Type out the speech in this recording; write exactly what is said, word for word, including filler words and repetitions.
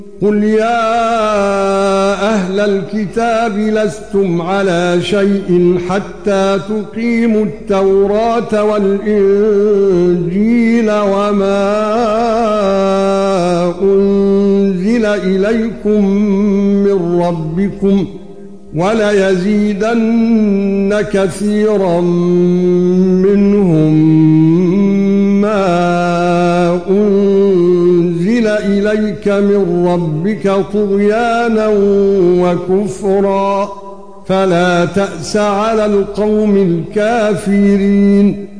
قُلْ يَا أَهْلَ الْكِتَابِ لَسْتُمْ عَلَى شَيْءٍ حَتَّى تُقِيمُوا التَّوْرَاةَ وَالْإِنْجِيلَ وَمَا أُنْزِلَ إِلَيْكُمْ مِنْ رَبِّكُمْ وَلَيَزِيدَنَّ كَثِيرًا مِنْهُمْ مَا أُنْزِلَ إِلَيْكَ مِنْ رَبِّكَ طُغْيَانًا وَكُفْرًا فَلَا تَأْسَ عَلَى الْقَوْمِ الْكَافِرِينَ.